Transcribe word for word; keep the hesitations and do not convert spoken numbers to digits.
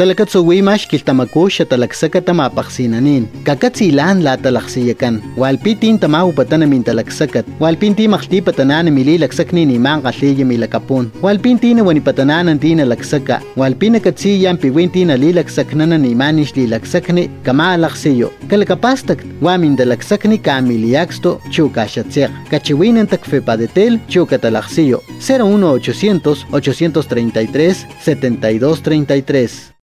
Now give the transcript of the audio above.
Talakatsuwimash kiltamakusha talaksaka tamapaksinanin. Kakatsilan la talaksiyakan. Walpitin tamahupatan min talaksakat. Walpinti makti patanan mili laksakni ni man kasliya milakapun. Walpinti na wanipatanan tina laksaka. Walpina katsiyan piwinti na lilaksakna na ni manish lilaksakni kama laksiyo. Kalakapastak wamin dalaksakni kamiliaksto chukashatsek. Kachiwinan takfepadetel chukatalaksiyo. cero uno ochocientos, ochocientos treinta y tres, setenta y dos treinta y tres.